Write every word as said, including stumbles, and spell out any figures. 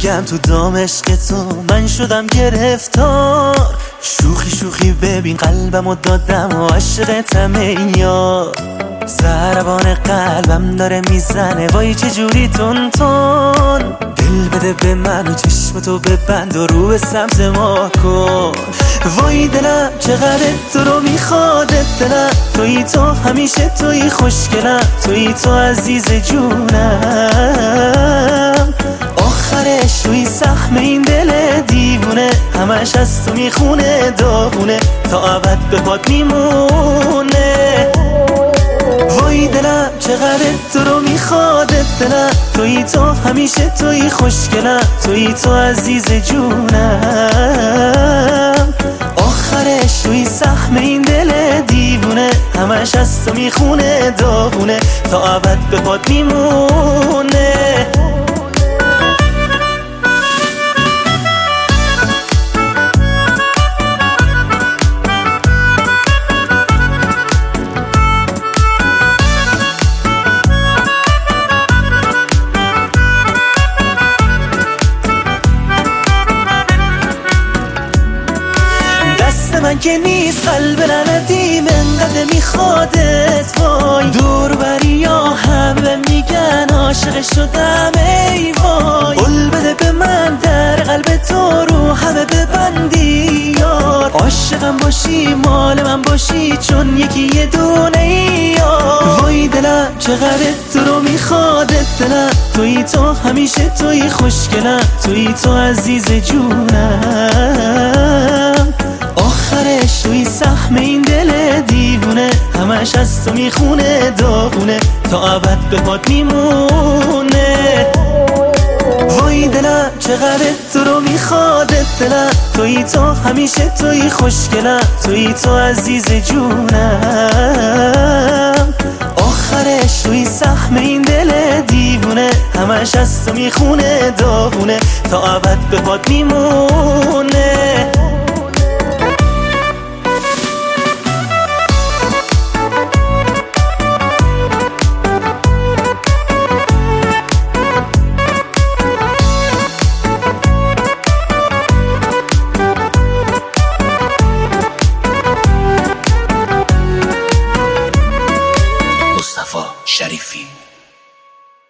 میگم تو دام عشق تو من شدم گرفتار. شوخی شوخی ببین قلبمو دادم و عاشقتم ای یار. ضربان قلبم داره میزنه وای چجوری تون تون. دل بده به من و چشم تو ببند و رو به سمت ما کن. وای دلم چقدر تو رو میخواد دلم. توی تو همیشه توی خوشگلم. توی تو عزیز جونم. آخرش توی سخم این دل دیوونه همش از تو میخونه داغونه تا ابد به پات میمونه. وای دلم چقدر تو رو میخواد دلم. توی تو همیشه توی خوشگلم. توی تو عزیز جونم. آخرش توی سخم این دل دیوونه همش از تو میخونه داغونه تا ابد به پات میمونه. من که نیست قلب ندیم انقدر میخوادت. وای دور بری یا همه میگن عاشق شدم ای وای. قول بده به من در قلب تو رو همه ببندی یار. عاشقم باشی مال من باشی چون یکی یه دونه یار. وای دلم چقدر تو رو میخوادت دلم. توی تو همیشه توی خوشگلم. توی تو عزیز جونم. آخرش توی سخم این دل دیوونه همش از تو میخونه داغونه تا ابد به پات میمونه. وای دلم چقدر تو رو میخوادت دلم. توی تو همیشه توی خوشگلم. توی تو عزیز جونم. آخرش توی سخم این دل دیوونه همش از تو میخونه داغونه تا ابد به پات میمونه.